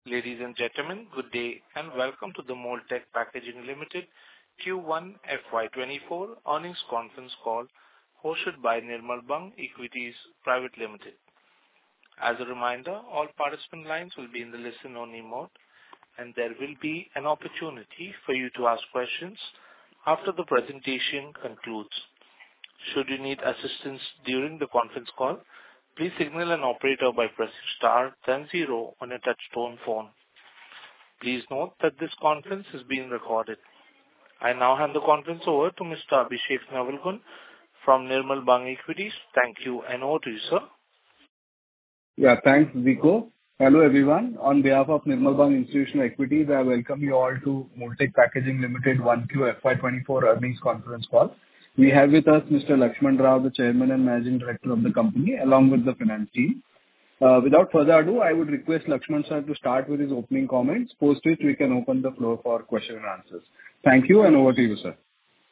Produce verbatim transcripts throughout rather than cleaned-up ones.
Ladies and gentlemen, good day and welcome to the Moltek Packaging Limited Q one F Y twenty-four earnings conference call hosted by Nirmal Bang Equities Private Limited. As a reminder, all participant lines will be in the listen-only mode, and there will be an opportunity for you to ask questions after the presentation concludes. Should you need assistance during the conference call, please signal an operator by pressing star then zero on a touch-tone phone. Please note that this conference is being recorded. I now hand the conference over to Mister Abhishek Navalgund from Nirmal Bang Equities. Thank you, and over to you, sir. Yeah, thanks, Zico. Hello, everyone. On behalf of Nirmal Bang Institutional Equities, I welcome you all to Moltek Packaging Limited one Q F Y twenty-four earnings conference call. We have with us Mister Lakshman Rao, the Chairman and Managing Director of the company, along with the finance team. Uh, without further ado, I would request Lakshman sir to start with his opening comments, post which we can open the floor for question and answers. Thank you, and over to you, sir.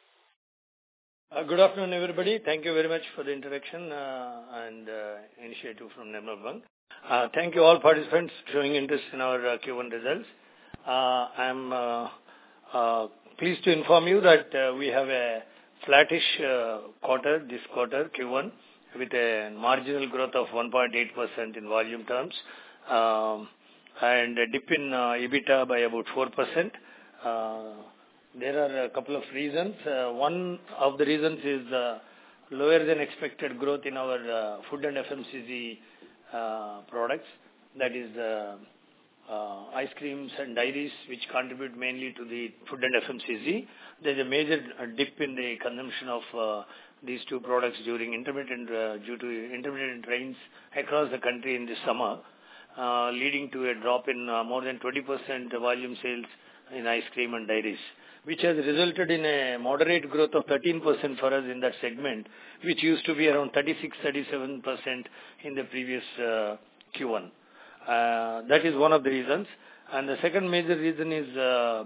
Uh, good afternoon, everybody. Thank you very much for the introduction uh, and uh, initiative from Nirmal Bang. Uh, thank you all participants showing interest in our uh, Q one results. Uh, I am uh, uh, pleased to inform you that uh, we have a flattish uh, quarter, this quarter, Q one, with a marginal growth of one point eight percent in volume terms, um, and a dip in uh, EBITDA by about four percent. Uh, there are a couple of reasons. Uh, one of the reasons is uh, lower than expected growth in our uh, food and F M C G uh, products, that is uh, Uh, ice creams and dairies, which contribute mainly to the food and F M C G. There's a major uh, dip in the consumption of uh, these two products during intermittent, uh, due to intermittent rains across the country in the summer, uh, leading to a drop in uh, more than twenty percent volume sales in ice cream and dairies, which has resulted in a moderate growth of thirteen percent for us in that segment, which used to be around thirty-six to thirty-seven percent in the previous uh, Q one. Uh, that is one of the reasons. And the second major reason is uh,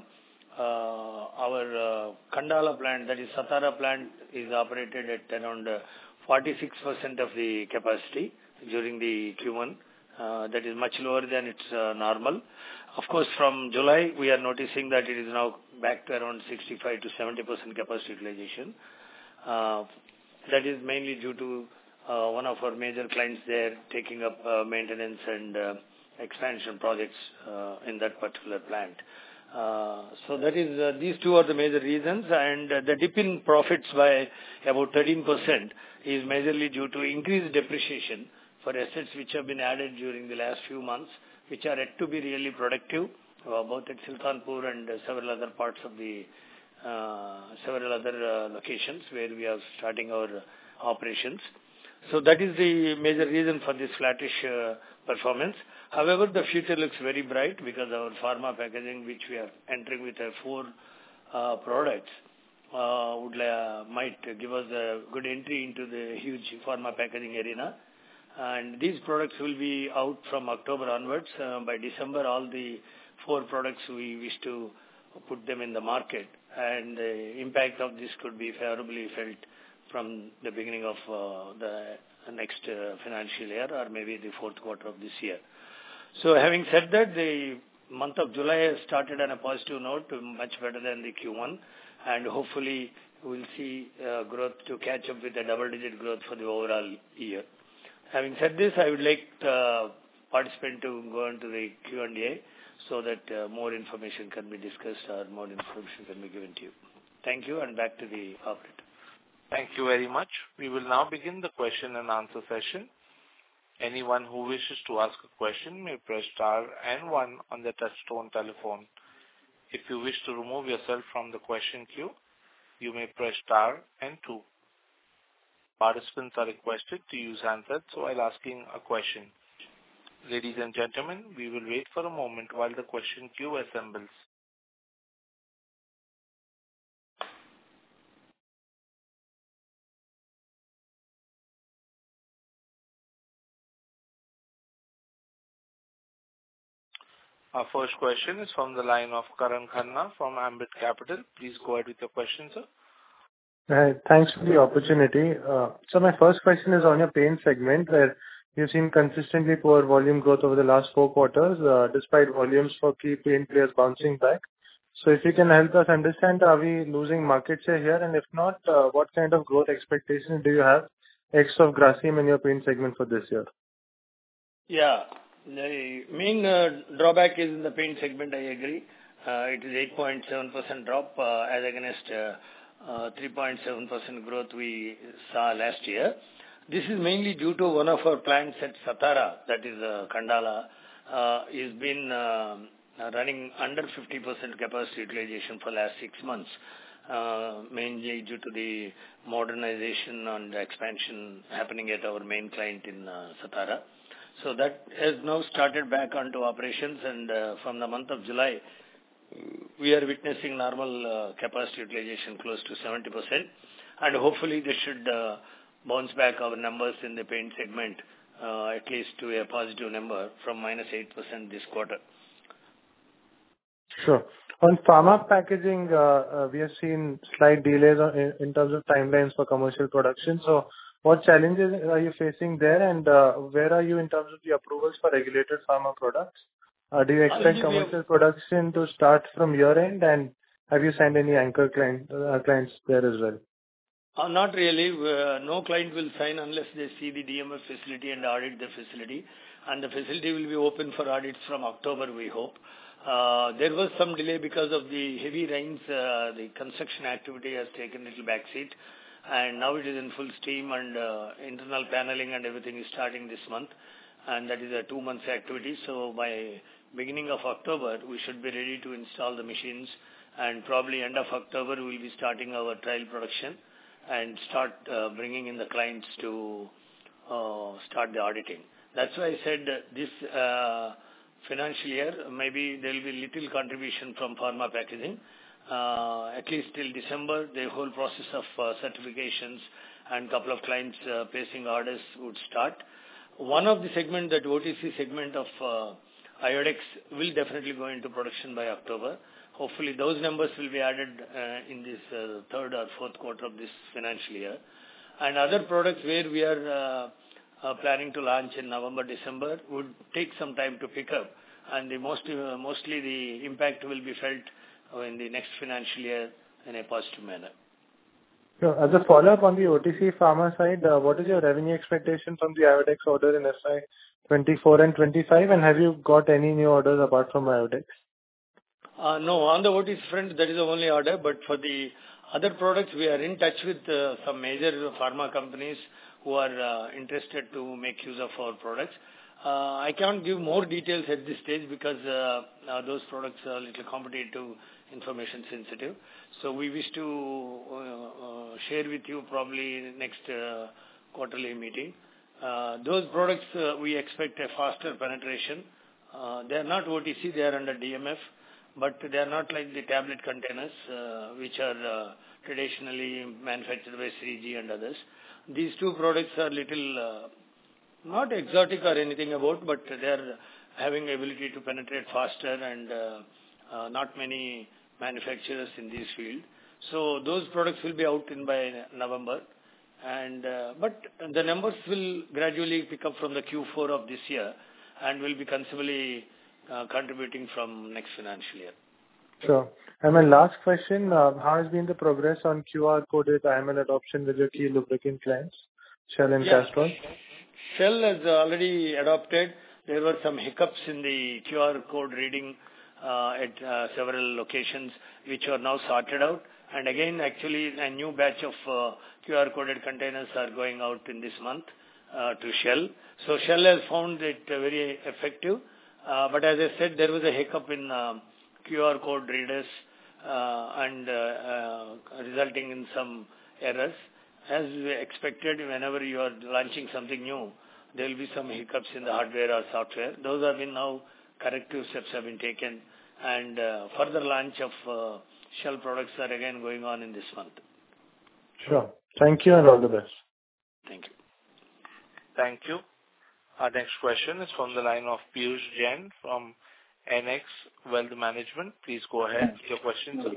uh, our uh, Kandala plant, that is Satara plant, is operated at around uh, forty-six percent of the capacity during the Q one. Uh, that is much lower than its uh, normal. Of course, from July, we are noticing that it is now back to around sixty-five to seventy percent capacity utilization. Uh, that is mainly due to Uh, one of our major clients there taking up uh, maintenance and uh, expansion projects uh, in that particular plant. Uh, so that is, uh, these two are the major reasons, and uh, the dip in profits by about thirteen percent is majorly due to increased depreciation for assets which have been added during the last few months, which are yet to be really productive, uh, both at Sultanpur and uh, several other parts of the, uh, several other uh, locations where we are starting our uh, operations. So that is the major reason for this flattish uh, performance. However, the future looks very bright because our pharma packaging, which we are entering with uh, four uh, products, uh, would uh, might give us a good entry into the huge pharma packaging arena. And these products will be out from October onwards. Uh, by December, all the four products we wish to put them in the market, and the impact of this could be favorably felt from the beginning of uh, the next uh, financial year, or maybe the fourth quarter of this year. So having said that, the month of July has started on a positive note, much better than the Q one, and hopefully we'll see uh, growth to catch up with a double-digit growth for the overall year. Having said this, I would like uh, participant to go into the Q and A so that uh, more information can be discussed or more information can be given to you. Thank you, and back to the operator. Thank you very much. We will now begin the question and answer session. Anyone who wishes to ask a question may press star and one on the touch-tone telephone. If you wish to remove yourself from the question queue, you may press star and two. Participants are requested to use handsets while asking a question. Ladies and gentlemen, we will wait for a moment while the question queue assembles. Our first question is from the line of Karan Khanna from Ambit Capital. Please go ahead with your question, sir. Hi, thanks for the opportunity. Uh, so my first question is on your paint segment, where You've seen consistently poor volume growth over the last four quarters, uh, despite volumes for key paint players bouncing back. So if you can help us understand, are we losing market share here? And if not, uh, what kind of growth expectations do you have ex of Grasim in your paint segment for this year? Yeah. The main uh, drawback is in the paint segment, I agree. Uh, it is eight point seven percent drop uh, as against uh, uh, three point seven percent growth we saw last year. This is mainly due to one of our plants at Satara, that is uh, Kandala, uh, is been uh, running under fifty percent capacity utilization for last six months, uh, mainly due to the modernization and expansion happening at our main client in uh, Satara. So that has now started back onto operations, and uh, from the month of July, we are witnessing normal uh, capacity utilization close to seventy percent, and hopefully this should uh, bounce back our numbers in the paint segment uh, at least to a positive number from minus eight percent this quarter. Sure. On pharma packaging, uh, uh, we have seen slight delays on, in, in terms of timelines for commercial production. So what challenges are you facing there, and uh, where are you in terms of the approvals for regulated pharma products? Uh, do you expect commercial production to start from your end, and have you signed any anchor client, uh, clients there as well? Uh, not really. Uh, no client will sign unless they see the D M F facility and audit the facility. And the facility will be open for audits from October, we hope. Uh, there was some delay because of the heavy rains. Uh, the construction activity has taken a little backseat. And now it is in full steam, and uh, internal paneling and everything is starting this month. And that is a two months activity. So by beginning of October, we should be ready to install the machines. And probably end of October, we will be starting our trial production and start uh, bringing in the clients to uh, start the auditing. That's why I said this uh, financial year, maybe there will be little contribution from pharma packaging. Uh, at least till December, the whole process of uh, certifications and couple of clients uh, placing orders would start. One of the segment, that O T C segment of uh, Iodex, will definitely go into production by October. Hopefully those numbers will be added uh, in this uh, third or fourth quarter of this financial year. And other products where we are uh, uh, planning to launch in November, December would take some time to pick up. And the most, uh, mostly the impact will be felt uh, in the next financial year in a positive manner. So as a follow-up on the O T C pharma side, uh, what is your revenue expectation from the Iodex order in F Y twenty-four and twenty-five? And have you got any new orders apart from Iodex? Uh, no, on the O T C front, that is the only order. But for the other products, we are in touch with uh, some major pharma companies who are uh, interested to make use of our products. Uh, I can't give more details at this stage because uh, uh, those products are a little competitive, information sensitive. So we wish to uh, uh, share with you probably next uh, quarterly meeting. Uh, those products, uh, we expect a faster penetration. Uh, they are not O T C, they are under D M F. But they are not like the tablet containers, uh, which are uh, traditionally manufactured by three G and others. These two products are little, uh, not exotic or anything about, but they are having ability to penetrate faster, and uh, uh, not many manufacturers in this field. So those products will be out in by November. And uh, but the numbers will gradually pick up from the Q four of this year and will be considerably Uh, contributing from next financial year. Sure. And my last question, uh, how has been the progress on Q R coded I M L adoption with your key lubricant clients, Shell and Yeah. Castrol? Shell has already adopted. There were some hiccups in the Q R code reading uh, at uh, several locations, which are now sorted out. And again, actually, a new batch of uh, Q R coded containers are going out in this month uh, to Shell. So Shell has found it uh, very effective. Uh, but as I said, there was a hiccup in uh, Q R code readers uh, and uh, uh, resulting in some errors. As we expected, whenever you are launching something new, there will be some hiccups in the hardware or software. Those have been now, corrective steps have been taken, and uh, further launch of uh, Shell products are again going on in this month. Sure. Thank you and all the best. Thank you. Thank you. Our next question is from the line of Piyush Jain from N X Wealth Management. Please go ahead with your question, sir.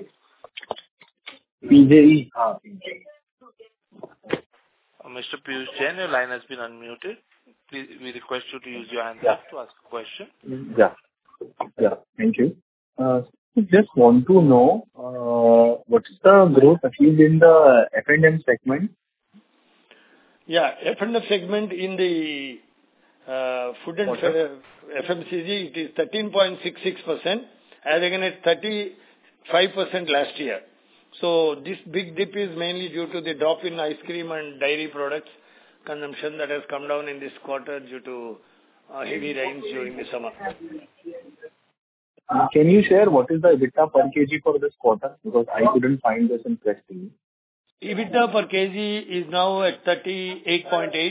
P J E. Uh, Mister Piyush Jain, your line has been unmuted. please, we request you to use your hand Yeah. to ask a question. Yeah. Yeah. Thank you. Uh, Just want to know uh, what is the growth achieved in the F and M segment? Yeah. F and F segment in the uh, food and Water. F M C G, it is thirteen point six six percent as against thirty-five percent last year. So this big dip is mainly due to the drop in ice cream and dairy products consumption that has come down in this quarter due to uh, heavy rains during the summer. Uh, Can you share what is the EBITDA per kg for this quarter? Because I couldn't find this in press release. EBITDA per kg is now at thirty-eight point eight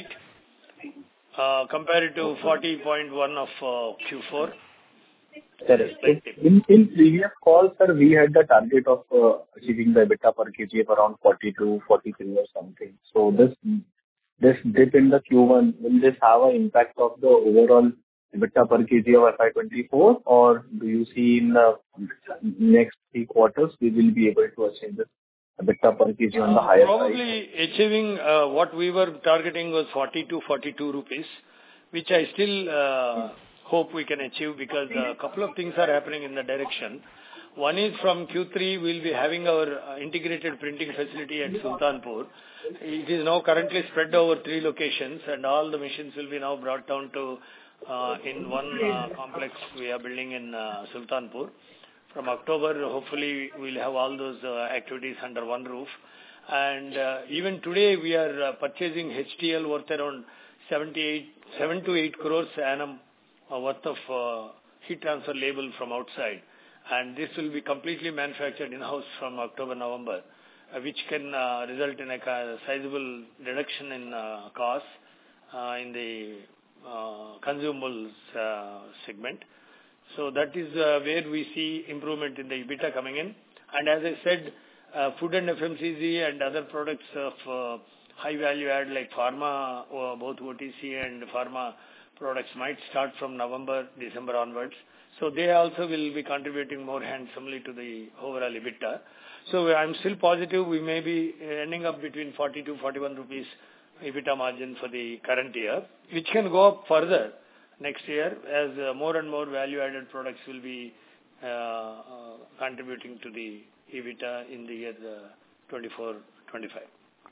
uh, compared to forty point one of uh, Q four. Correct. In in previous calls, sir, we had the target of uh, achieving the EBITDA per kg of around forty-two, forty-three or something. So this this dip in the Q one, will this have an impact of the overall EBITDA per kg of F Y twenty-four, or do you see in the next three quarters we will be able to achieve this EBITDA per kg on the higher side? Probably achieving uh, what we were targeting was forty to forty-two rupees, which I still uh, hope we can achieve because a couple of things are happening in the direction. One is from Q three, we'll be having our uh, integrated printing facility at Sultanpur. It is now currently spread over three locations, and all the machines will be now brought down to uh, in one uh, complex we are building in uh, Sultanpur. From October, hopefully, we'll have all those uh, activities under one roof. And uh, even today, we are uh, purchasing H T L worth around seventy-eight, seven to eight crores annum uh, worth of uh, heat transfer label from outside. And this will be completely manufactured in-house from October, November, uh, which can uh, result in a uh, sizable reduction in uh, costs uh, in the uh, consumables uh, segment. So that is uh, where we see improvement in the EBITDA coming in. And as I said, uh, food and F M C G and other products of uh, high value add like pharma, or both O T C and pharma products might start from November, December onwards. So they also will be contributing more handsomely to the overall EBITDA. So I'm still positive we may be ending up between forty to forty-one rupees EBITDA margin for the current year, which can go up further next year as uh, more and more value-added products will be uh, uh, contributing to the EBITDA in the year uh, twenty-four twenty-five.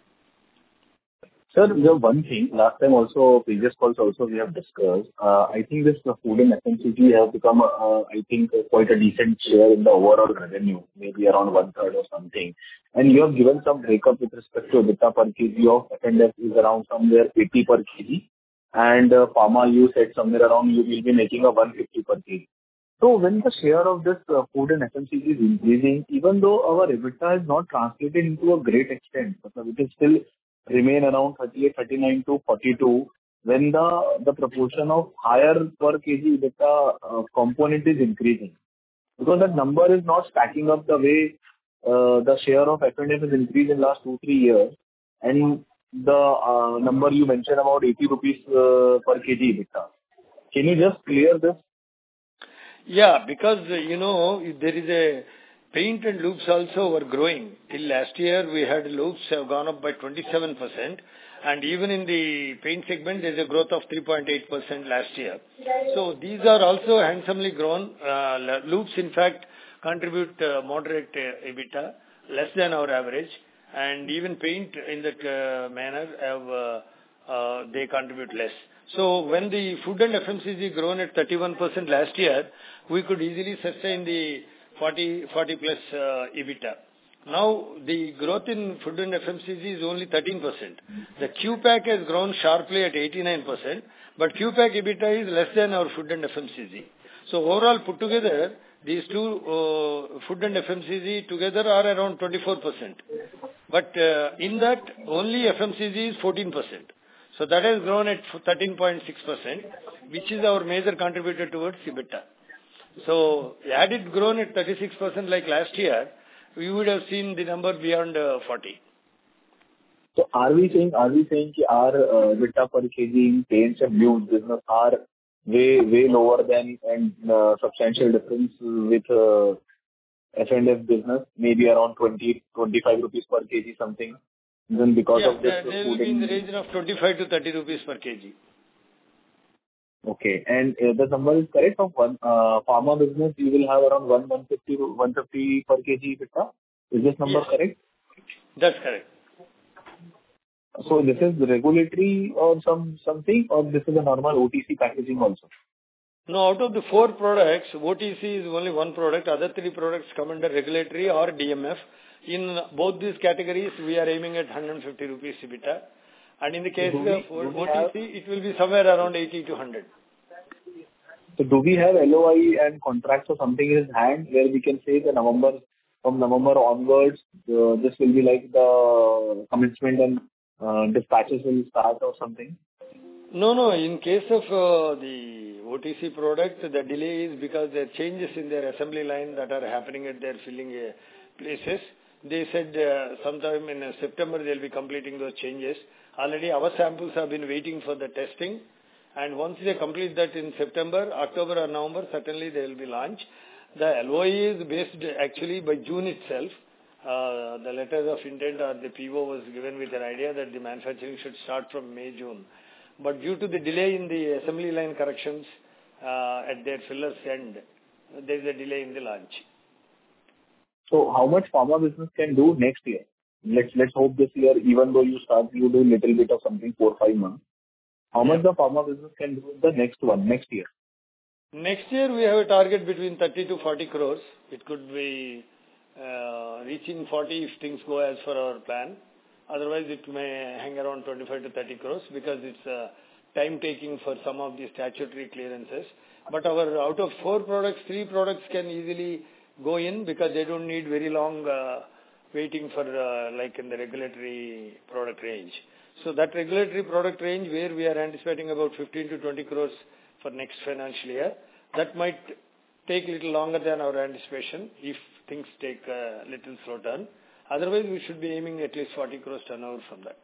Sir, the one thing, last time also, previous calls also we have discussed, uh, I think this uh, food and F M C G have become, uh, I think, uh, quite a decent share in the overall revenue, maybe around one third or something. And you have given some breakup with respect to EBITDA per kg of F and F is around somewhere eighty per kg. And uh, pharma, you said somewhere around you will be making a one fifty per kg. So when the share of this uh, food and F M C G is increasing, even though our EBITDA is not translated into a great extent, but it is still remain around thirty-eight, thirty-nine to forty-two, when the the proportion of higher per kg EBITDA uh, component is increasing. Because that number is not stacking up the way uh, the share of F and F has increased in last two, three years. And the uh, number you mentioned about eighty rupees uh, per kg EBITDA. Can you just clear this? Yeah, because, uh, you know, there is a paint and loops also were growing. Till last year, we had loops have gone up by twenty-seven percent. And even in the paint segment, there's a growth of three point eight percent last year. So these are also handsomely grown. Uh, loops, in fact, contribute uh, moderate uh, EBITDA, less than our average. And even paint in that uh, manner, have uh, uh, they contribute less. So when the food and F M C G grown at thirty-one percent last year, we could easily sustain the forty, forty plus uh, EBITDA. Now the growth in food and F M C G is only thirteen percent. The Q PAC has grown sharply at eighty-nine percent, but Q PAC EBITDA is less than our food and F M C G. So overall put together, these two uh, food and F M C G together are around twenty-four percent. But uh, in that, only F M C G is fourteen percent. So that has grown at thirteen point six percent, which is our major contributor towards EBITDA. So had it grown at thirty-six percent like last year, we would have seen the number beyond uh, forty. So are we saying, are we saying that our uh, EBITDA per kg in paints and lubes business are way, way lower than and uh, substantial difference with uh, F and F business, maybe around twenty, twenty-five rupees per kg something? Then because Yeah, of this they uh, will food be in the and... range of twenty-five to thirty rupees per kg. Okay. And uh, the number is correct of one uh, pharma business, you will have around one one fifty to one fifty per kg EBITDA. Is this number Yes. correct? That's correct. So this is regulatory or some something, or this is a normal O T C packaging also? No, out of the four products, O T C is only one product. Other three products come under regulatory or D M F. In both these categories, we are aiming at one hundred fifty rupees EBITDA. And in the case Do we- of do we O T C, have- it will be somewhere around eighty to one hundred. So do we have L O I and contracts or something in hand where we can say that November, from November onwards, uh, this will be like the commencement and uh, dispatches will start or something? No, no. In case of uh, the O T C product, the delay is because there are changes in their assembly line that are happening at their filling uh, places. They said uh, sometime in uh, September they'll be completing those changes. Already our samples have been waiting for the testing. And once they complete that in September, October or November, certainly they will be launched. The L O I is based actually by June itself. Uh, the letter of intent or the P O was given with an idea that the manufacturing should start from May, June. But due to the delay in the assembly line corrections uh, at their fillers end, there is a delay in the launch. So how much pharma business can do next year? Let's let's hope this year, even though you start, you do little bit of something four, five months. How much the pharma business can do in the next one, next year? Next year we have a target between thirty to forty crores. It could be uh, reaching forty if things go as per our plan. Otherwise it may hang around twenty-five to thirty crores because it's uh, time taking for some of the statutory clearances. But our out of four products, three products can easily go in because they don't need very long uh, waiting for uh, like in the regulatory product range. So that regulatory product range where we are anticipating about fifteen to twenty crores for next financial year, that might take little longer than our anticipation if things take a little slow turn. Otherwise, we should be aiming at least forty crores turnover from that.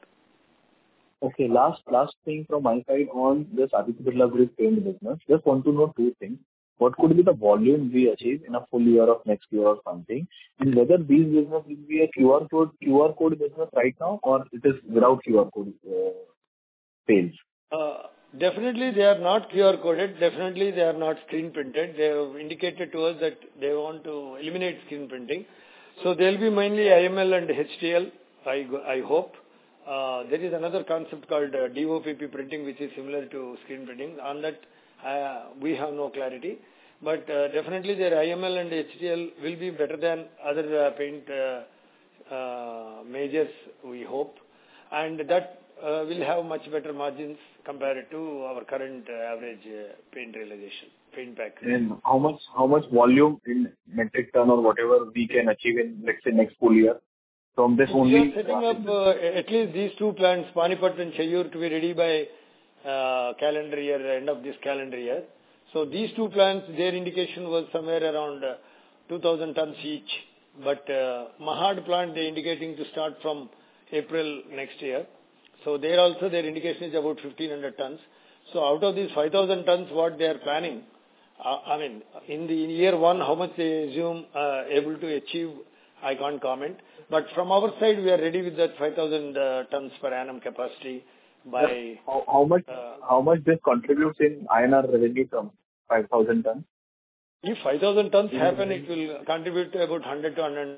Okay, last last thing from my side on this Aditya Birla Group paint business. Just want to know two things. What could be the volume we achieve in a full year of next year or something? And whether these business will be a Q R code Q R code business right now or it is without Q R code uh, sales? Uh, definitely they are not Q R coded. Definitely they are not screen printed. They have indicated to us that they want to eliminate screen printing. So there will be mainly I M L and H T L, I, I hope. Uh, there is another concept called uh, D O P P printing which is similar to screen printing. On that uh, we have no clarity. But uh, definitely their I M L and H T L will be better than other uh, paint uh, uh, majors, we hope. And that uh, will have much better margins compared to our current uh, average uh, paint realization, paint pack. And how much how much volume in metric ton or whatever we can achieve in, let's say, next full year from this We only? are setting up uh, at least these two plants, Panipat and Chayur, to be ready by uh, calendar year, end of this calendar year. So these two plants, their indication was somewhere around uh, two thousand tons each. But uh, Mahad plant, they are indicating to start from April next year. So there also their indication is about fifteen hundred tons. So out of these five thousand tons, what they are planning, uh, I mean, in the year one, how much they assume uh, able to achieve, I can't comment. But from our side, we are ready with that five thousand uh, tons per annum capacity by... How, how much uh, how much this contributes in I N R revenue from five thousand tons? If five thousand tons happen, it will contribute to about one hundred to one hundred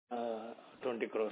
twenty crores.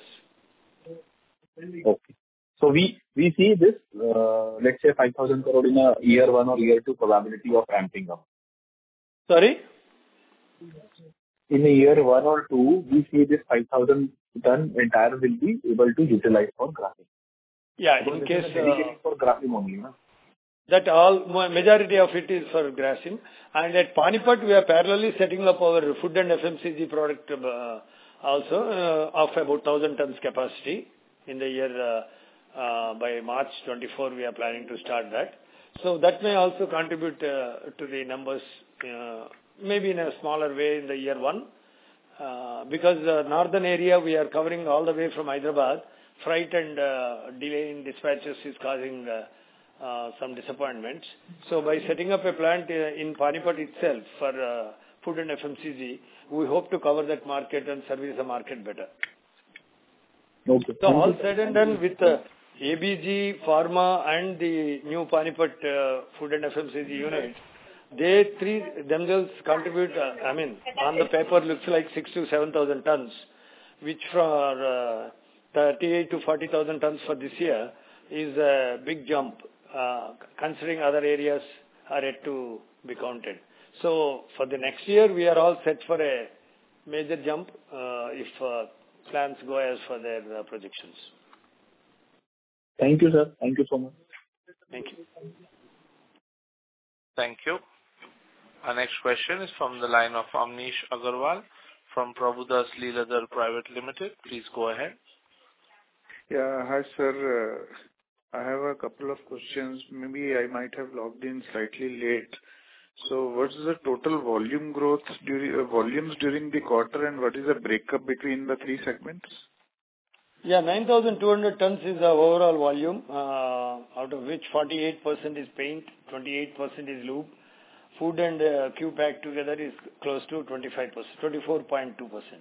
Okay. So we we see this, uh, let's say five thousand crore in a year one or year two probability of ramping up. Sorry? In a year one or two, we see this five thousand ton entire will be able to utilize for graphing. Yeah, Because in this case... is dedicated for graphing only, no? That all, majority of it is for Grasim. And at Panipat, we are parallelly setting up our food and F M C G product uh, also uh, of about one thousand tons capacity in the year uh, uh, by March twenty-fourth, we are planning to start that. So that may also contribute uh, to the numbers, uh, maybe in a smaller way in the year one. Uh, because the northern area we are covering all the way from Hyderabad, freight and uh, delay in dispatches is causing uh, uh, some disappointments. So by setting up a plant uh, in Panipat itself for uh, food and F M C G, we hope to cover that market and service the market better. Okay. So all said and done with uh, A B G, Pharma and the new Panipat uh, Food and F M C G unit, they three themselves contribute, uh, I mean, on the paper looks like six to seven thousand tons, which for uh, thirty-eight to forty thousand tons for this year is a big jump, uh, considering other areas are yet to be counted. So for the next year, we are all set for a major jump uh, if uh, plans go as for their uh, projections. Thank you, sir. Thank you so much. Thank you. Thank you. Our next question is from the line of Amnish Agarwal from Prabhudas Lilladher Private Limited. Please go ahead. Yeah, hi sir. Uh, I have a couple of questions. Maybe I might have logged in slightly late. So what is the total volume growth during uh, volumes during the quarter, and what is the breakup between the three segments? Yeah, nine thousand two hundred tons is the overall volume, uh, out of which forty-eight percent is paint, twenty-eight percent is lube. Food and uh, Q-Pack together is close to twenty-five percent, twenty-four point two percent.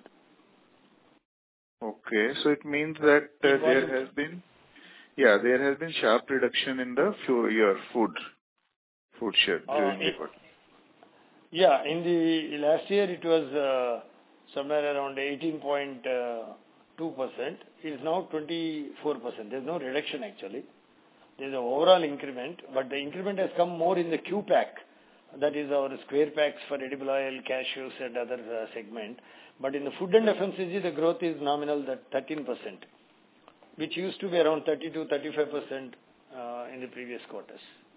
Okay, so it means that uh, there has been, yeah, there has been sharp reduction in the few, your food, food share during uh, the quarter. Yeah, in the last year it was uh, somewhere around eighteen point two percent. It is now twenty-four percent. There is no reduction actually. There is an overall increment, but the increment has come more in the Q-Pack. That is our square packs for edible oil, cashews and other uh, segment. But in the food and F M C G, the growth is nominal, that thirteen percent, which used to be around thirty to thirty-five percent uh, in the previous quarters.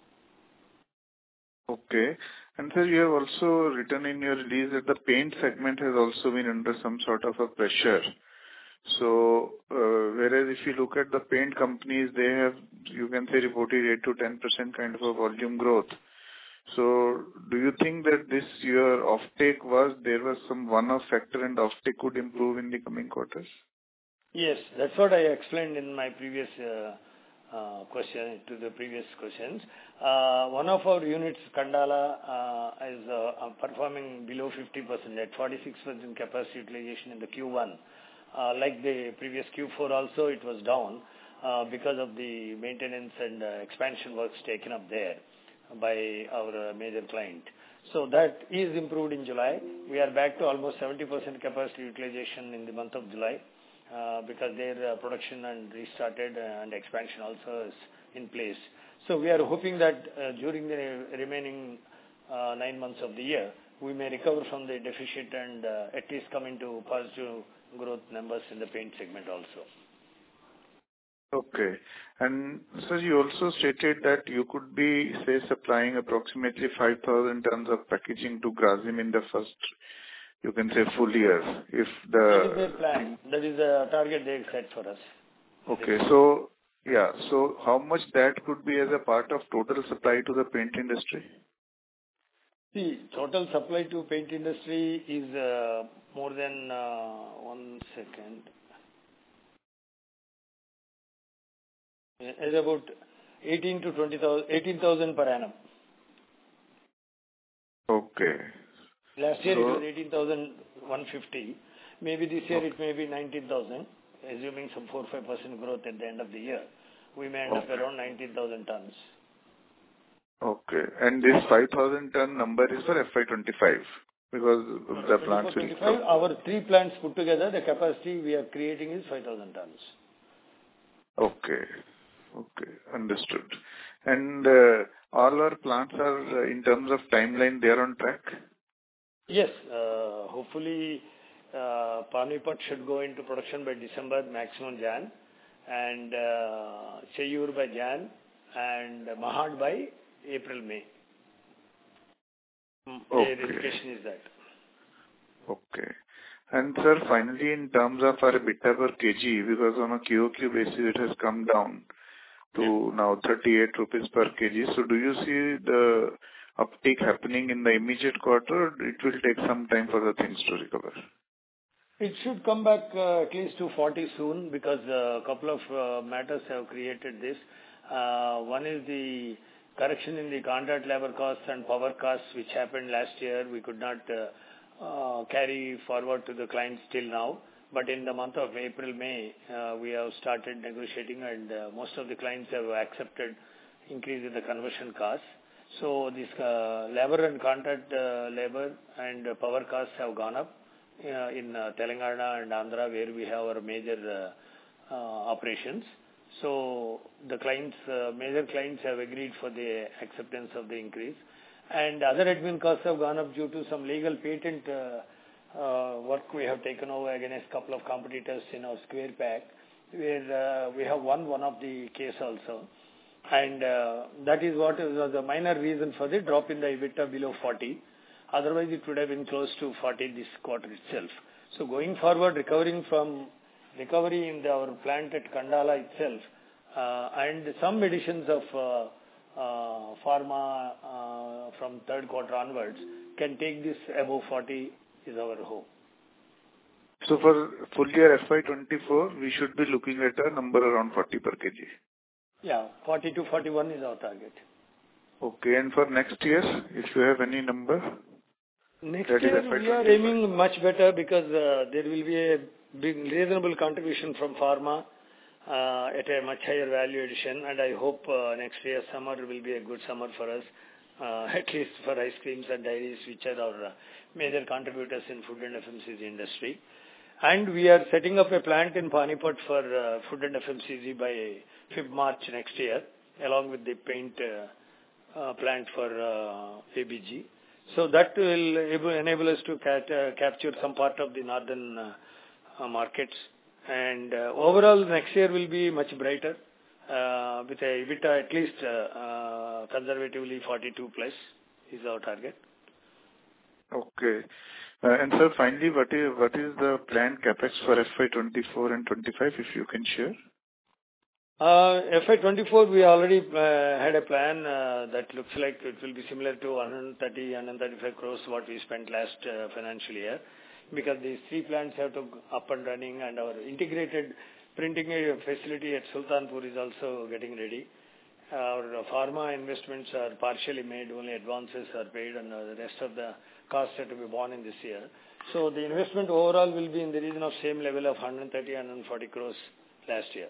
Okay. And sir, you have also written in your release that the paint segment has also been under some sort of a pressure. So, uh, whereas if you look at the paint companies, they have, you can say, reported eight to ten percent kind of a volume growth. So, do you think that this year offtake was, there was some one-off factor and offtake could improve in the coming quarters? Yes, that's what I explained in my previous uh, uh, question, to the previous questions. Uh, one of our units, Kandala, uh, is uh, performing below fifty percent at forty-six percent capacity utilization in the Q one. Uh, like the previous Q four also, it was down uh, because of the maintenance and uh, expansion works taken up there by our uh, major client. So that is improved in July. We are back to almost seventy percent capacity utilization in the month of July uh, because their uh, production and restarted uh, and expansion also is in place. So we are hoping that uh, during the remaining uh, nine months of the year, we may recover from the deficit and uh, at least come into positive growth numbers in the paint segment also. Okay. And sir, you also stated that you could be, say, supplying approximately five thousand tons of packaging to Grasim in the first, you can say, full year. If the That is their plan. That is the target they set for us. Okay. So, yeah. So how much that could be as a part of total supply to the paint industry? See, total supply to paint industry is uh, more than, uh, one second, is about eighteen to twenty thousand, eighteen thousand per annum. Okay. Last year so, it was eighteen thousand one hundred fifty. Maybe this year okay. it may be nineteen thousand, assuming some four to five percent growth at the end of the year. We may end okay. up around nineteen thousand tons. Okay. And this five thousand ton number is for F Y twenty-five because the plants will... Our three plants put together, the capacity we are creating is five thousand tons. Okay. Okay. Understood. And uh, all our plants are, uh, in terms of timeline, they are on track? Yes. Uh, hopefully, uh, Panipat should go into production by December, maximum Jan, and uh, Cheyur by Jan, and Mahad by April, May. Okay. The indication is that. Okay. And sir, finally, in terms of our EBITDA per kg, because on a Q O Q basis it has come down to now thirty-eight rupees per kg. So do you see the uptake happening in the immediate quarter, or it will take some time for the things to recover? It should come back uh, at least to forty soon because a couple of uh, matters have created this. Uh, one is the correction in the contract labor costs and power costs which happened last year. We could not uh, uh, carry forward to the clients till now. But in the month of April, May, uh, we have started negotiating, and uh, most of the clients have accepted increase in the conversion costs. So this uh, labor and contract uh, labor and uh, power costs have gone up uh, in uh, Telangana and Andhra, where we have our major uh, uh, operations. So the clients, uh, major clients have agreed for the acceptance of the increase. And other admin costs have gone up due to some legal patent uh, uh, work we have taken over against a couple of competitors in our Square Pack, where uh, we have won one of the case also. And uh, that is what is the minor reason for the drop in the EBITDA below forty. Otherwise, it would have been close to forty this quarter itself. So going forward, recovering from recovery in the, our plant at Kandala itself, uh, and some additions of uh, uh, pharma uh, from third quarter onwards can take this above forty is our hope. So for full year F Y twenty-four, we should be looking at a number around forty per kg. Yeah, forty to forty-one is our target. Okay, and for next year, if you have any number? Next year, we are aiming much better because uh, there will be a big reasonable contribution from pharma uh, at a much higher value addition, and I hope uh, next year summer will be a good summer for us, uh, at least for ice creams and dairies, which are our uh, major contributors in food and F M C G industry. And we are setting up a plant in Panipat for uh, food and F M C G by fifth March next year, along with the paint uh, uh, plant for uh, A B G. So that will able, enable us to cat, uh, capture some part of the northern uh, uh, markets. And uh, overall, next year will be much brighter, uh, with a EBITDA at least uh, uh, conservatively forty-two plus is our target. Okay. Uh, and sir, finally, what is what is the planned capex for F Y twenty-four and twenty-five, if you can share? Uh, F Y twenty-four, we already uh, had a plan uh, that looks like it will be similar to one thirty, one thirty-five crores what we spent last uh, financial year, because these three plants have to go up and running, and our integrated printing facility at Sultanpur is also getting ready. Our pharma investments are partially made, only advances are paid, and uh, the rest of the costs are to be borne in this year. So the investment overall will be in the region of same level of one thirty, one forty crores last year.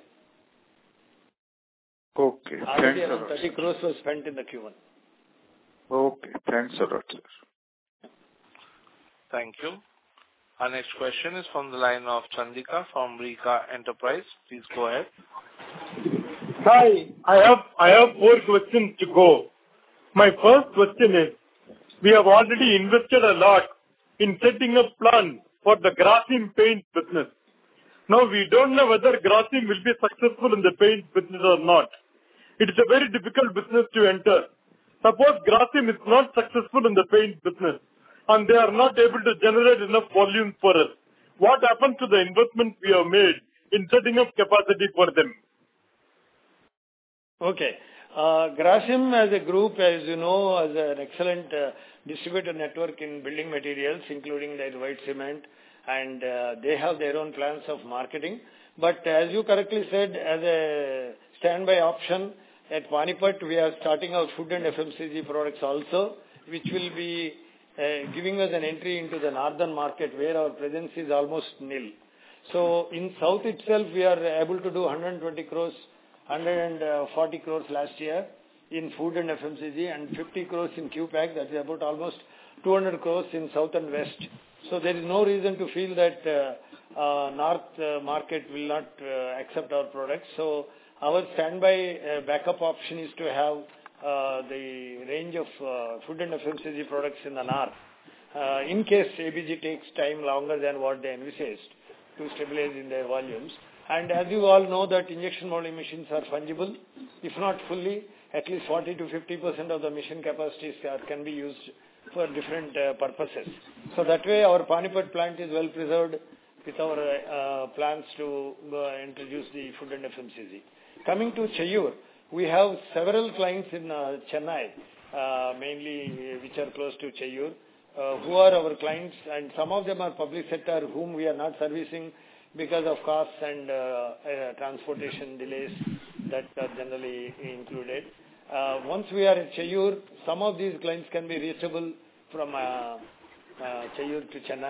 Okay, already thanks a around lot. thirty crores was spent in the Q one. Okay, thanks a lot, sir. Thank you. Our next question is from the line of Chandika from Rika Enterprise. Please go ahead. Hi, I have I have four questions to go. My first question is, we have already invested a lot in setting up plan for the Grasim paint business. Now we don't know whether Grasim will be successful in the paint business or not. It is a very difficult business to enter. Suppose Grasim is not successful in the paint business and they are not able to generate enough volume for us. What happens to the investment we have made in setting up capacity for them? Okay. Uh, Grasim as a group, as you know, has an excellent uh, distributor network in building materials, including their white cement, and uh, they have their own plans of marketing. But as you correctly said, as a standby option at Panipat, we are starting our food and F M C G products also, which will be uh, giving us an entry into the northern market where our presence is almost nil. So in south itself, we are able to do one hundred twenty crores, one hundred forty crores last year in food and F M C G, and fifty crores in Q PAC. That is about almost two hundred crores in south and west. So there is no reason to feel that uh, uh, north uh, market will not uh, accept our products. So our standby uh, backup option is to have uh, the range of uh, food and F M C G products in the north. Uh, in case A B G takes time longer than what they envisaged to stabilize in their volumes. And as you all know that injection molding machines are fungible, if not fully, at least forty to fifty percent of the machine capacities are, can be used for different uh, purposes. So that way our Panipat plant is well preserved with our uh, plans to uh, introduce the food and F M C G. Coming to Cheyur, we have several clients in uh, Chennai, uh, mainly which are close to Cheyur, uh, who are our clients, and some of them are public sector whom we are not servicing because of costs and uh, uh, transportation delays that are generally included. Uh, once we are at Cheyur, some of these clients can be reachable from uh, uh, Cheyur to Chennai,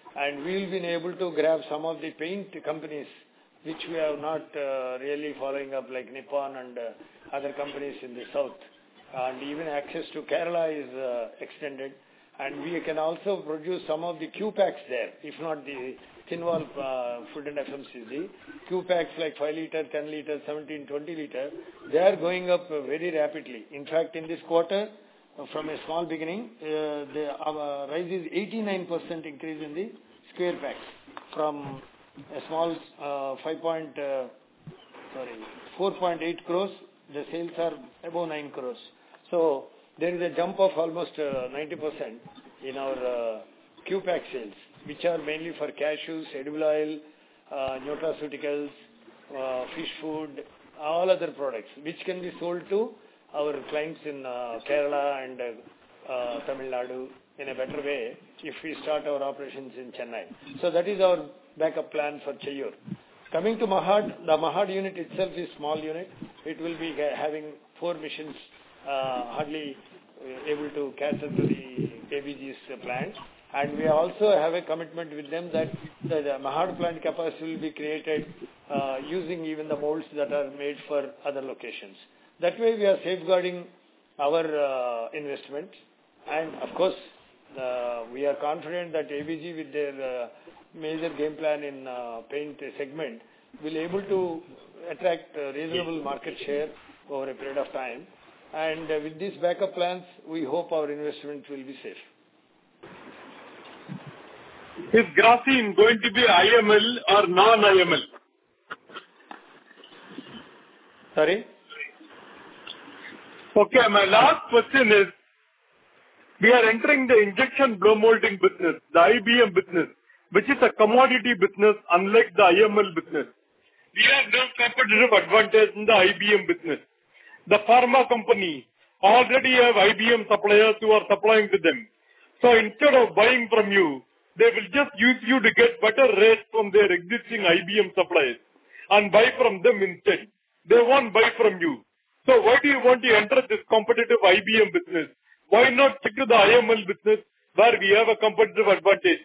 and we will be able to grab some of the paint companies which we have not uh, really following up, like Nippon and uh, other companies in the south. And even access to Kerala is uh, extended. And we can also produce some of the Q-packs there, if not the thin wall uh, food and F M C G. Q-packs like five liter, ten liter, seventeen, twenty liter, they are going up uh, very rapidly. In fact, in this quarter, uh, from a small beginning, uh, the uh, rise is eighty-nine percent increase in the square packs from a small uh, five point, uh, sorry, four point eight crores. The sales are above nine crores. So there is a jump of almost uh, ninety percent in our uh, Q-pack sales, which are mainly for cashews, edible oil, uh, nutraceuticals, uh, fish food, all other products, which can be sold to our clients in uh, Kerala and uh, uh, Tamil Nadu in a better way if we start our operations in Chennai. So that is our backup plan for Cheyur. Coming to Mahad, the Mahad unit itself is small unit. It will be having four machines, uh, hardly able to cater to the A B G's plant. And we also have a commitment with them that the, the Mahad plant capacity will be created uh, using even the molds that are made for other locations. That way we are safeguarding our uh, investment. And of course, uh, we are confident that A B G with their uh, major game plan in uh, paint segment will able to attract uh, reasonable market share over a period of time. And uh, with these backup plans, we hope our investment will be safe. Is Grasim going to be I M L or non-I M L? Sorry? Okay, my last question is, we are entering the injection blow molding business, the I B M business, which is a commodity business unlike the I M L business. We have no competitive advantage in the I B M business. The pharma company already have I B M suppliers who are supplying to them. So instead of buying from you, they will just use you to get better rates from their existing I B M suppliers and buy from them instead. They won't buy from you. So why do you want to enter this competitive I B M business? Why not stick to the I M L business where we have a competitive advantage?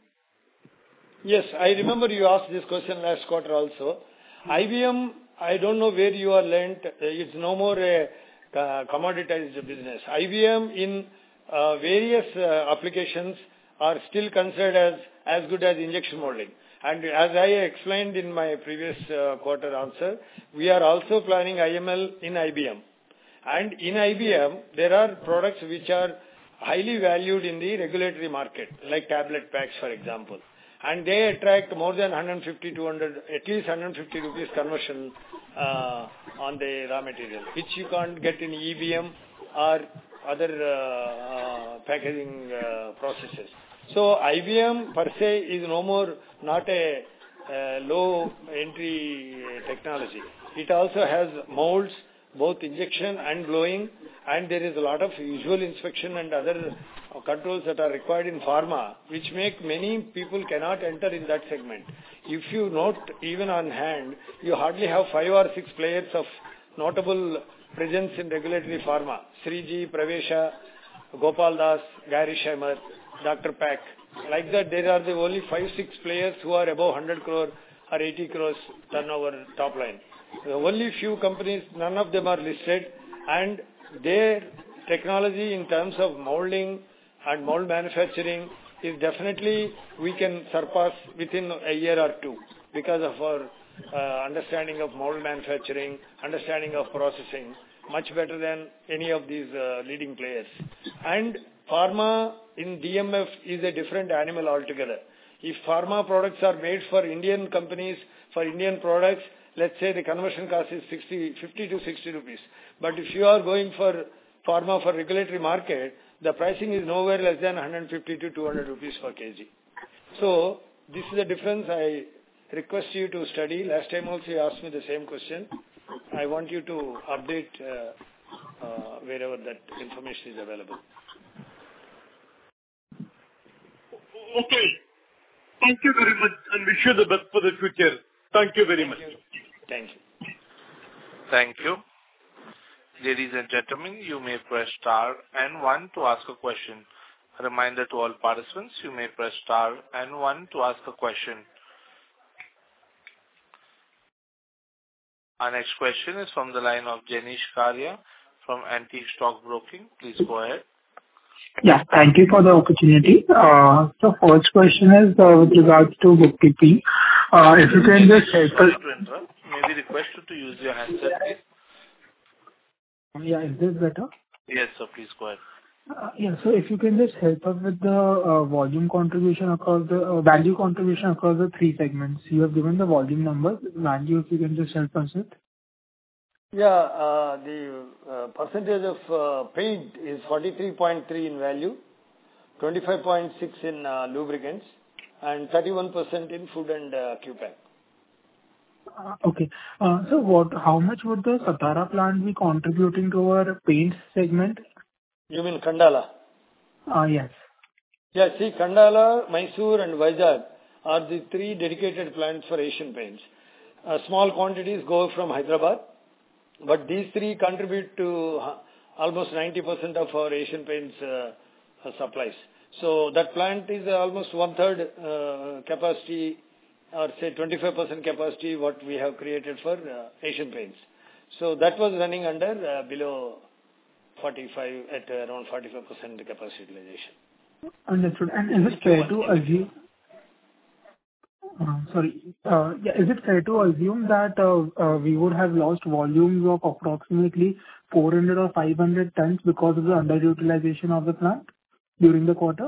Yes, I remember you asked this question last quarter also. I B M, I don't know where you are learnt. It's no more a uh, commoditized business. I B M in uh, various uh, applications are still considered as, as good as injection molding. And as I explained in my previous uh, quarter answer, we are also planning I M L in I B M. And in I B M, there are products which are highly valued in the regulatory market, like tablet packs, for example. And they attract more than one hundred fifty, two hundred, at least one hundred fifty rupees conversion uh, on the raw material, which you can't get in E B M or other uh, uh, packaging uh, processes. So I B M per se is no more not a uh, low entry technology. It also has molds, both injection and blowing, and there is a lot of visual inspection and other controls that are required in pharma, which make many people cannot enter in that segment. If you note, even on hand, you hardly have five or six players of notable presence in regulatory pharma. Sriji, Pravesha, Gopal Das, Gary Scheimer, Doctor Pack. Like that, there are the only five, six players who are above one hundred crore or eighty crores turnover top line. The only few companies, none of them are listed, and their technology in terms of molding and mold manufacturing is definitely we can surpass within a year or two because of our uh, understanding of mold manufacturing, understanding of processing, much better than any of these uh, leading players. And pharma in D M F is a different animal altogether. If pharma products are made for Indian companies, for Indian products, let's say the conversion cost is sixty, fifty to sixty rupees. But if you are going for pharma for regulatory market, the pricing is nowhere less than one hundred fifty to two hundred rupees per kg. So this is the difference. I request you to study. Last time also you asked me the same question. I want you to update uh, uh, wherever that information is available. Okay. Thank you very much and wish you the best for the future. Thank you very much. Thank you. Thank you. Ladies and gentlemen, you may press star and one to ask a question. A reminder to all participants, you may press star and one to ask a question. Our next question is from the line of Jenish Karia from Antique Stock Broking. Please go ahead. Yeah, thank you for the opportunity. Uh, So first question is uh, with regards to bookkeeping. Uh, If you can just help us. Sorry to interrupt. May we request you to use your handset, please? Yeah, is this better? Yes, sir. Please go ahead. Uh, Yeah. So if you can just help us with the uh, volume contribution across the uh, value contribution across the three segments. You have given the volume numbers. Value, if you can just help us with. Yeah, uh, the uh, percentage of uh, paint is forty-three point three in value, twenty-five point six in uh, lubricants, and thirty-one percent in food and uh, Q-Pack. Uh, Okay. Uh, So what? How much would the Satara plant be contributing to our paint segment? You mean Kandala? Uh, Yes. Yeah, see, Kandala, Mysore, and Vizag are the three dedicated plants for Asian Paints. Uh, small quantities go from Hyderabad, but these three contribute to uh, almost ninety percent of our Asian Paints uh, uh, supplies. So that plant is uh, almost one-third uh, capacity, or say twenty-five percent capacity what we have created for uh, Asian Paints. So that was running under uh, below forty-five, at around forty-five percent capacity utilization. Understood. And is it fair to assume, uh, sorry, uh, yeah, is it fair to assume that uh, uh, we would have lost volumes of approximately four hundred or five hundred tons because of the underutilization of the plant during the quarter?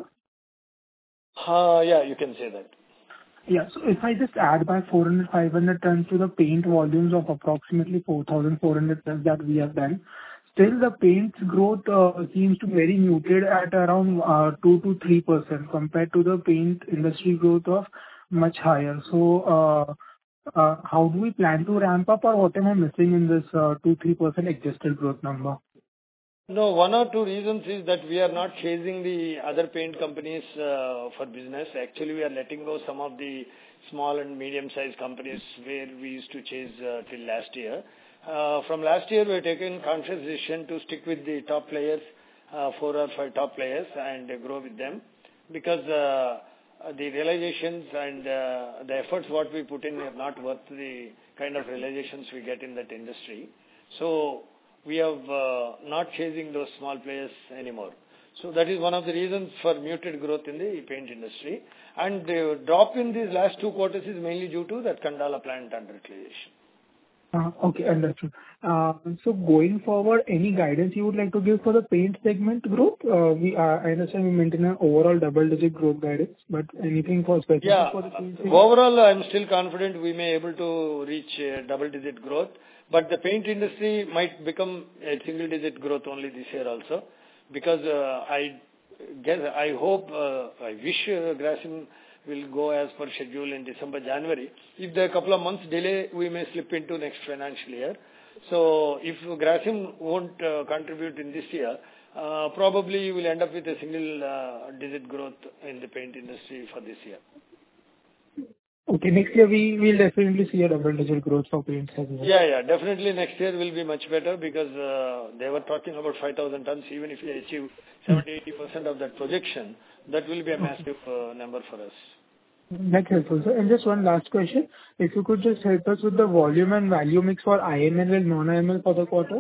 Uh, yeah, you can say that. Yeah. So if I just add back four hundred, five hundred tons to the paint volumes of approximately four thousand four hundred tons that we have done, still the paint's growth uh, seems to be very muted at around uh, two to three percent compared to the paint industry growth of much higher. So, uh, uh, how do we plan to ramp up, or what am I missing in this uh, two to three percent adjusted growth number? No, one or two reasons is that we are not chasing the other paint companies uh, for business. Actually, we are letting go some of the small and medium-sized companies where we used to chase uh, till last year. Uh, from last year, we have taken conscious decision to stick with the top players, uh, four or five top players, and uh, grow with them, because uh, the realizations and uh, the efforts what we put in are not worth the kind of realizations we get in that industry. So we have uh, not chasing those small players anymore. So that is one of the reasons for muted growth in the paint industry. And the drop in these last two quarters is mainly due to that Kandala plant underutilization. Uh, Okay, understood. Uh, So going forward, any guidance you would like to give for the paint segment growth? Uh, We, uh, I understand we maintain an overall double-digit growth guidance, but anything for specific Yeah, for the paint segment? overall, I'm still confident we may able to reach uh, double-digit growth, but the paint industry might become a single-digit growth only this year also, because uh, I guess, I hope, uh, I wish uh, Grasim will go as per schedule in December, January. If there are a couple of months delay, we may slip into next financial year. So if Grasim won't uh, contribute in this year, uh, probably we'll end up with a single uh, digit growth in the paint industry for this year. Okay, next year we will definitely see a double-digit growth for paints as well. Yeah, yeah, definitely next year will be much better, because uh, they were talking about five thousand tons. Even if we achieve seventy to eighty percent of that projection, that will be a massive uh, number for us. That's helpful, sir. And just one last question. If you could just help us with the volume and value mix for I M L and non-I M L for the quarter?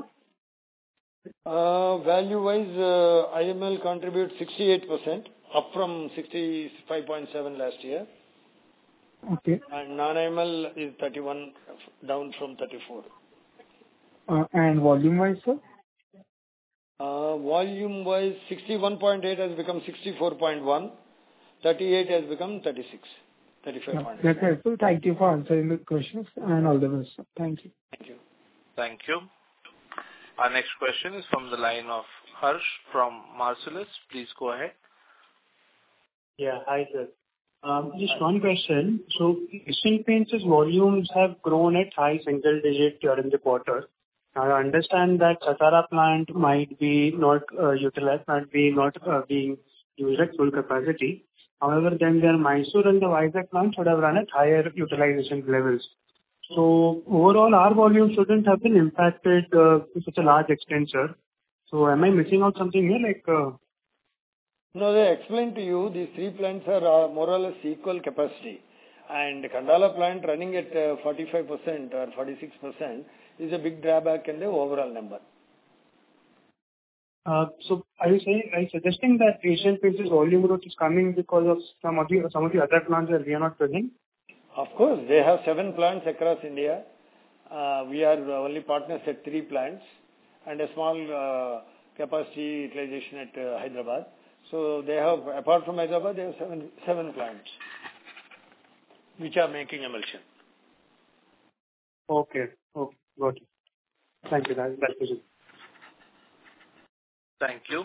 Uh, value-wise, uh, I M L contributes sixty-eight percent, up from sixty-five point seven last year. Okay. And non-I M L is thirty-one, down from thirty-four. Uh, And volume-wise, sir? Uh, volume-wise, sixty-one point eight has become sixty-four point one, thirty-eight has become thirty-six, thirty-five point eight. That's helpful. Thank you for answering the questions, and all the best, sir. Thank you. Thank you. Thank you. Our next question is from the line of Harsh from Marcellus. Please go ahead. Yeah. Hi, sir. Um, Just one question. So Asian Paints' volumes have grown at high single digit during the quarter. Now, I understand that Satara plant might be not uh, utilized, might be not uh, being used at full capacity. However, then their Mysore and the Vizag plants would have run at higher utilization levels. So overall, our volume shouldn't have been impacted uh, to such a large extent, sir. So am I missing out something here? Like, uh, No, they explained to you these three plants are uh, more or less equal capacity. And Kandala plant running at uh, forty-five percent or forty-six percent is a big drawback in the overall number. Uh, so are you saying, are you suggesting that Asian Paints' volume growth is coming because of some of the, some of the other plants that we are not present? Of course, they have seven plants across India. Uh, we are only partners at three plants and a small uh, capacity utilization at uh, Hyderabad. So they have, apart from Hyderabad, they have seven, seven plants which are making emulsion. Okay, okay, got it. Thank you, that, that is it. Thank you.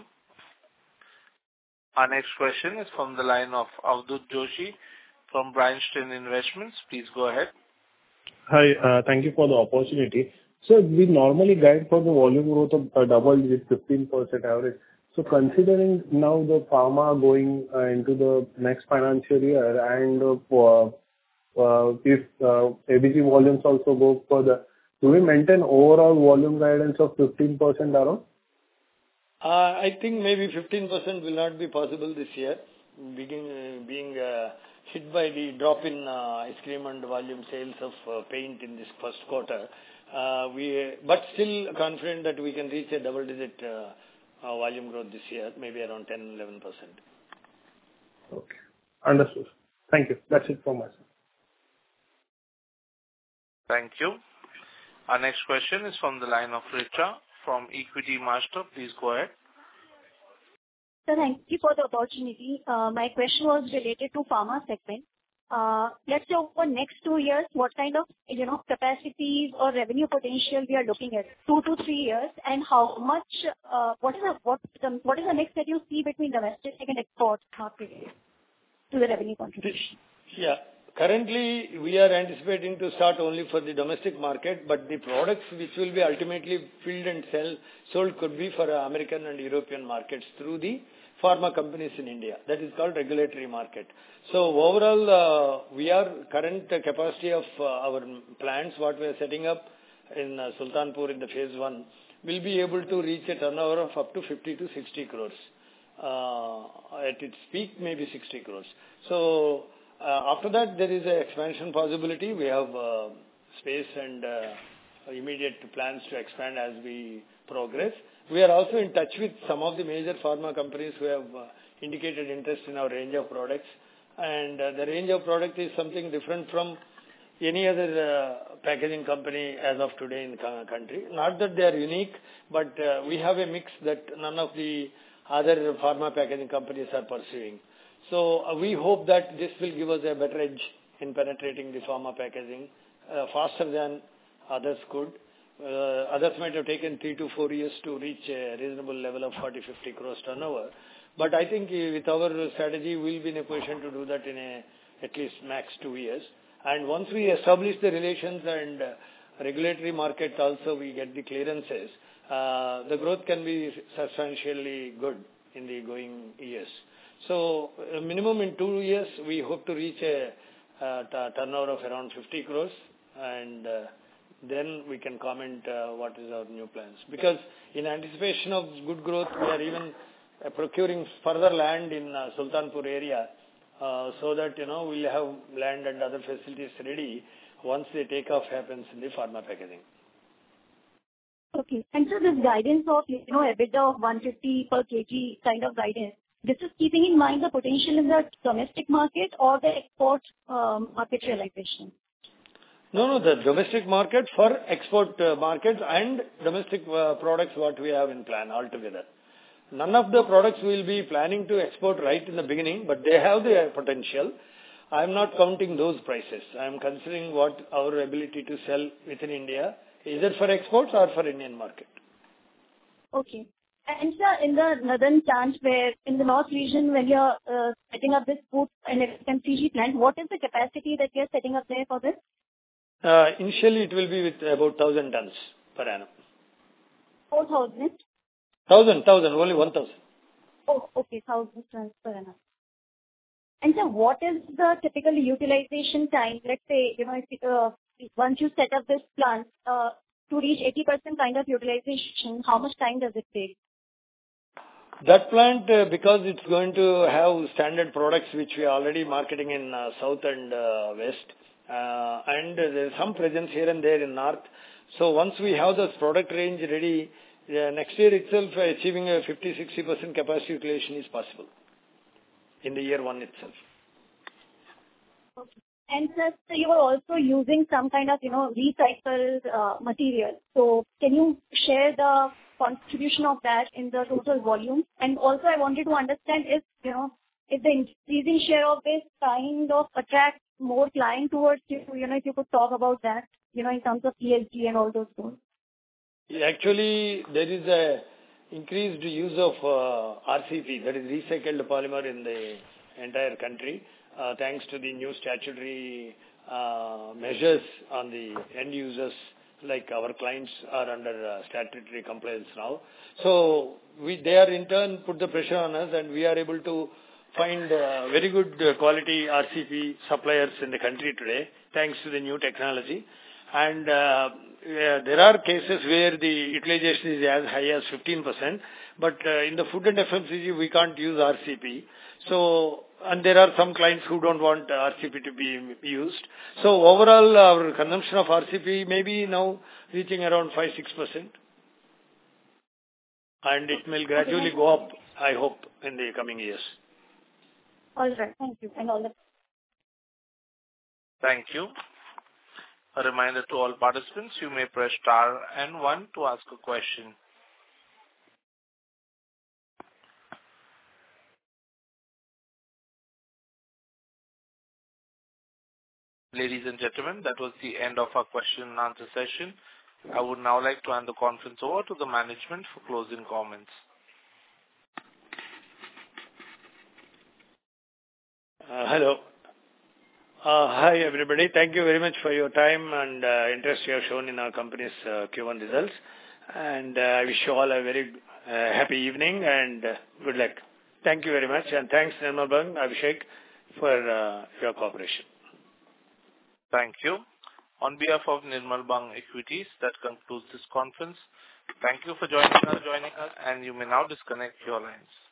Our next question is from the line of Avdut Joshi from Bryanston Investments. Please go ahead. Hi, uh, thank you for the opportunity. So we normally guide for the volume growth of uh, double digit, fifteen percent average. So considering now the pharma going uh, into the next financial year and uh, uh, if uh, A B C volumes also go further, do we maintain overall volume guidance of fifteen percent around? Uh, I think maybe fifteen percent will not be possible this year, being, uh, being uh, hit by the drop in uh, ice cream and volume sales of uh, paint in this first quarter. Uh, we, but still confident that we can reach a double-digit uh, uh, volume growth this year, maybe around ten to eleven percent. Okay, understood. Thank you. That's it from my side. Thank you. Our next question is from the line of Richa from Equity Master. Please go ahead. Sir, thank you for the opportunity. Uh, my question was related to pharma segment. Uh, let's say over next two years, what kind of, you know, capacities or revenue potential we are looking at? Two to three years, and how much, uh, what is the, what, the, what is the mix that you see between domestic and export market to the revenue contribution? Yeah. Currently, we are anticipating to start only for the domestic market, but the products which will be ultimately filled and sell, sold could be for American and European markets through the pharma companies in India. That is called regulatory market. So overall, uh, we are current capacity of uh, our plants, what we are setting up in uh, Sultanpur in the phase one, will be able to reach a turnover of up to fifty to sixty crores. Uh, at its peak, maybe sixty crores. So, Uh, after that, there is an expansion possibility. We have uh, space and uh, immediate plans to expand as we progress. We are also in touch with some of the major pharma companies who have uh, indicated interest in our range of products. And uh, the range of product is something different from any other uh, packaging company as of today in the country. Not that they are unique, but uh, we have a mix that none of the other pharma packaging companies are pursuing. So uh, we hope that this will give us a better edge in penetrating the pharma packaging uh, faster than others could. Uh, others might have taken three to four years to reach a reasonable level of forty to fifty crores turnover. But I think uh, with our strategy, we'll be in a position to do that in a, at least max two years. And once we establish the relations and uh, regulatory market also, we get the clearances, uh, the growth can be substantially good in the going years. So, uh, minimum in two years, we hope to reach a uh, t- turnover of around fifty crores, and uh, then we can comment uh, what is our new plans. Because in anticipation of good growth, we are even uh, procuring further land in uh, Sultanpur area, uh, so that, you know, we'll have land and other facilities ready once the takeoff happens in the pharma packaging. Okay. And so this guidance of, you know, EBITDA of one hundred fifty per kg kind of guidance, this is keeping in mind the potential in the domestic market or the export um, market realization? No, no, the domestic market for export uh, markets and domestic uh, products what we have in plan altogether. None of the products we will be planning to export right in the beginning, but they have the potential. I am not counting those prices. I am considering what our ability to sell within India, either for exports or for Indian market. Okay. And sir, in the northern plant, where in the north region, when you're uh, setting up this food and F M C G plant, what is the capacity that you're setting up there for this? Uh, initially, it will be with about one thousand tons per annum. four thousand? one thousand, one thousand, only one thousand. Oh, okay, one thousand tons per annum. And sir, what is the typical utilization time? Let's say, you know, if, uh, once you set up this plant, uh, to reach eighty percent kind of utilization, how much time does it take? That plant, uh, because it's going to have standard products which we are already marketing in uh, south and uh, west, uh, and uh, there's some presence here and there in north. So once we have this product range ready, uh, next year itself, uh, achieving a fifty to sixty percent capacity utilization is possible in the year one itself. Okay. And sir, so you are also using some kind of, you know, recycled uh, material. So can you share the contribution of that in the total volume? And also I wanted to understand if, you know, if the increasing share of this kind of attracts more client towards you, you know, if you could talk about that, you know, in terms of E S G and all those things. Actually, there is a increased use of uh, R C P, that is recycled polymer, in the entire country, uh, thanks to the new statutory uh, measures on the end users. Like our clients are under uh, statutory compliance now. So we, they are in turn put the pressure on us, and we are able to find uh, very good uh, quality R C P suppliers in the country today, thanks to the new technology. And uh, yeah, there are cases where the utilization is as high as fifteen percent, but uh, in the food and F M C G we can't use R C P. So, and there are some clients who don't want R C P to be used. So overall, our consumption of R C P may be now reaching around five to six percent. And it will gradually go up, I hope, in the coming years. All right. Thank you. And all the Thank you. A reminder to all participants, you may press star and one to ask a question. Ladies and gentlemen, that was the end of our question and answer session. I would now like to hand the conference over to the management for closing comments. Uh, hello. Uh, hi, everybody. Thank you very much for your time and uh, interest you have shown in our company's uh, Q one results. And uh, I wish you all a very uh, happy evening and uh, good luck. Thank you very much. And thanks, Nirmal Bang, Abhishek, for uh, your cooperation. Thank you. On behalf of Nirmal Bang Equities, that concludes this conference. Thank you for joining us, joining us, and you may now disconnect your lines.